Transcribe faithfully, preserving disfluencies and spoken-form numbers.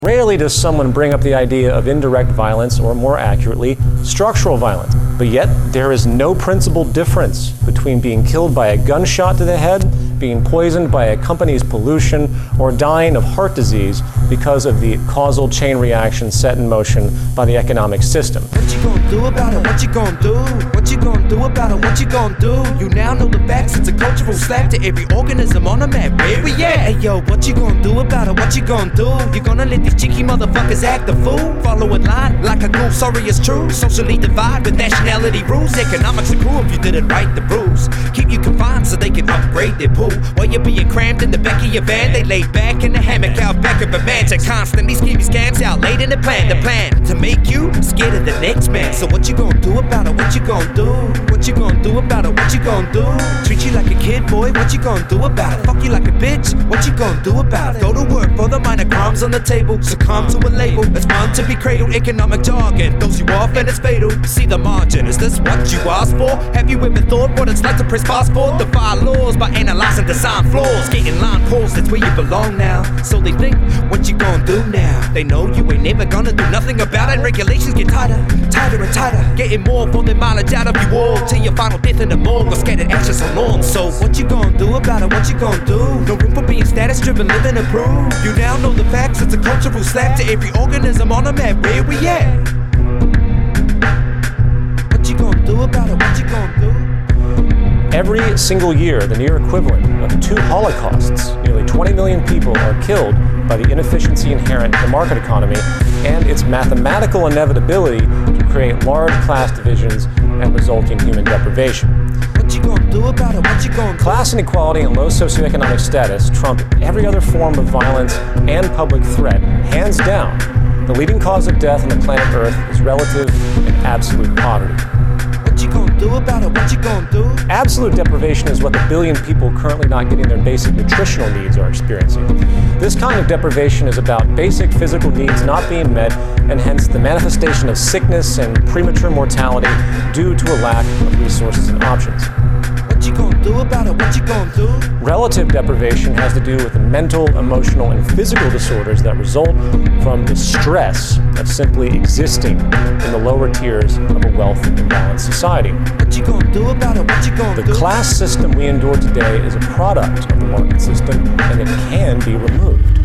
Rarely does someone bring up the idea of indirect violence, or more accurately, structural violence. But yet, there is no principled difference between being killed by a gunshot to the head, being poisoned by a company's pollution, or dying of heart disease because of the causal chain reaction set in motion by the economic system. What you gonna do about it? What you gonna do? What you gonna do about it? What you gonna do? You now know the facts. It's a cultural slap to every organism on the map. Where we at? Hey yo, what you gonna do about it? What you gonna do? You gonna let these cheeky motherfuckers act the fool? Follow a line like a ghoul, sorry it's true. Socially divide with nationality rules. Economics are cruel if you didn't write the rules. Keep you confined so they can upgrade their pool. While you're being crammed in the back of your van, they lay back in the hammock out back of a man to constantly scheme scams out late in the plan. The plan to make you scared of the next man. So what you gonna do about it? What you gonna do? What you gonna do about it? What you gonna do? Treat you like a kid, boy, what you gonna do about it? Fuck you like a bitch, what you gonna do about it? Go to work for the minor crumbs on the table. Succumb to a label, it's fun to be cradled. Economic jargon throws you off and it's fatal. See the margin, is this what you asked for? Have you ever thought what it's like to press passport? Defy laws by analyzing design flaws. Getting line calls, that's where you belong now. So they think, what you gonna do now? They know you ain't never gonna do nothing about it. Regulations get tighter, tighter and tighter. Getting more for their mileage out of you all. Till your final death in the morgue or scattered ashes along. So what you gonna do about it? What you gonna do? No room for being status driven, living to prove. You now know the facts, it's a cultural slap to every organism on the map. Where we at? What you gonna do about it? What you gonna do? Every single year, the near equivalent of two Holocausts, nearly twenty million people are killed by the inefficiency inherent in the market economy and its mathematical inevitability to create large class divisions and resulting human deprivation. What you gonna do about it? What you gonna do? Class inequality and low socioeconomic status trump every other form of violence and public threat. Hands down, the leading cause of death on the planet Earth is relative and absolute poverty. What you gonna do about it? What you gonna do? Absolute deprivation is what the billion people currently not getting their basic nutritional needs are experiencing. This kind of deprivation is about basic physical needs not being met, and hence the manifestation of sickness and premature mortality due to a lack of resources and options. What you gonna do about it? What you gonna do? Relative deprivation has to do with the mental, emotional, and physical disorders that result from the stress of simply existing in the lower tiers of a wealth imbalanced society. What you gonna do about it? What you gonna The do? class system we endure today is a product of the market system, and it can be removed.